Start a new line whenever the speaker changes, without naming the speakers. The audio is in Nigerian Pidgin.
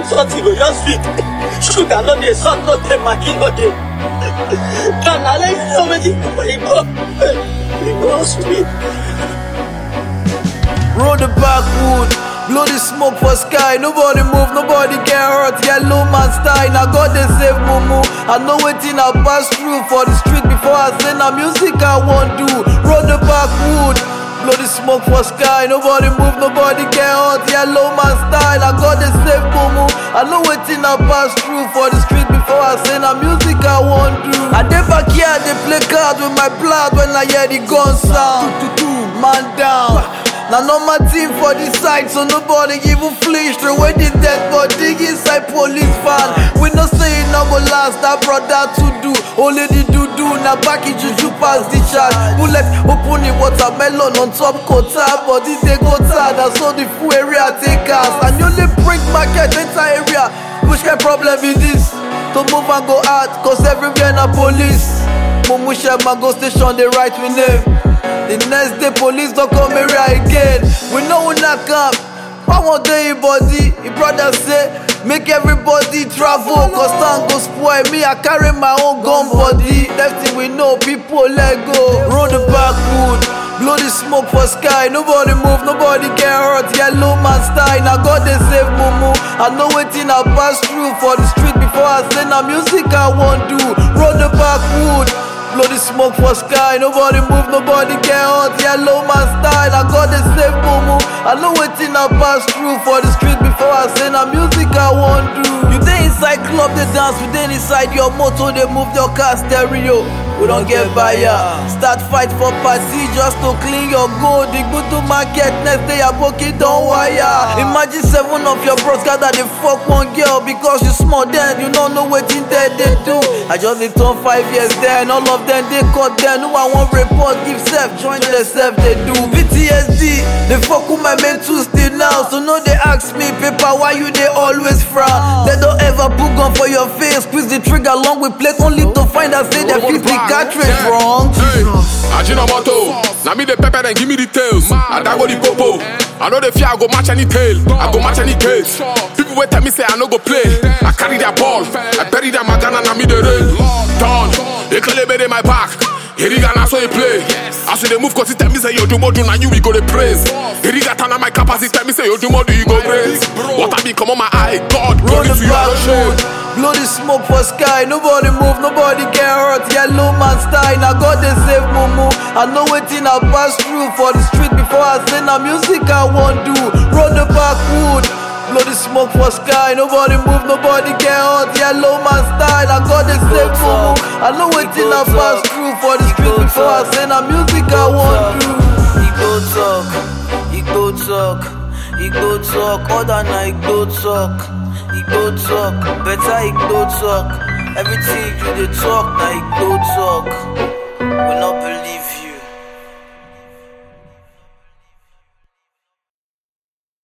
something go just fit. Sugar no dey, salt no dey, maggi no dey. And I like so many people. It go sweet.
Roll the backwood, blow the smoke for sky. Nobody move, nobody get hurt. Yellow man style, now God they save Mumu. I know wetin I pass through for the street before I say na music I want do. Roll the backwood, blow the smoke for sky. Nobody move, nobody get hurt. Yellow man style, now God they save Mumu. I know wetin I pass through for the street before I say na music I want do. I dey back here, they play cards with my blood when I hear the gun sound. Man down. Now normal team for the side, so nobody even flinch. Throw away the dead body inside police van. We no say it no go last, that brother to do. Only the do now back in juju pass the charge. Bullet open the watermelon on top quota, body they go tired. That's all the full area take us. And you only bring market enter area. Which kind problem is this? To move and go out, cause everywhere na police. Mumu Shema go station, they write we name. The next day police don't come area again. We know we not come. I want the body. Your brother say make everybody travel, cause time go spoil me. I carry my own gun body. That thing we know, people let go. Roll the backwood, blow the smoke for sky. Nobody move, nobody get hurt. Yellow man style, now God they save Mumu. I know wetin I pass through for the street before I say na music I want do. Roll the backwood, blow the smoke for sky. Nobody move, nobody get hurt. Yellow man style, I got the save Mumu. I know wetin I pass through for the street before I say na music I want do. You dey inside club, they dance. We dey inside your motor, they move your car stereo. We don't get buyer. Start fight for party just to clean your gold. The go to market next day, your pocket don't wire. Imagine 7 of your bros gather they fuck one girl because you small then you don't know what in there they do. I just dey turn 5 years then all of them they cut then. Who I want report give self join themselves they do. PTSD they fuck with my mental still now. So no they ask me paper why you they always frown. They don't ever put gun for your face. Squeeze the trigger long with plate only to find out say they 50 cartridge wrong.
Hey, Ajinomoto, now me the pepper and give me the tails. I go the popo. I know the fear I go match any tail. I go match any case. People wait tell me say I no go play. I carry their ball. I bury their magana and me the rain. Done. They call in my back. Heriga na so he play. As they move cause he tell me say you do more do na you we go the praise. Heriga tana my capacity tell me say you do more do you go grace. What I be come on my eye, God glory to your shade.
Blow the smoke for sky. Nobody move, nobody get hurt. Yellow man style, now God they save Mumu. I know wetin I pass through for the street before I say na music I want do. Roll the backwood, blow the smoke for sky. Nobody move, nobody get hurt. Yellow man style, now God they save Mumu. I know wetin I pass through for the street before I say na music I want do.
He go talk, he go talk, he go talk. Other night go talk. He go talk, better he go talk. Everything you dey talk, now he go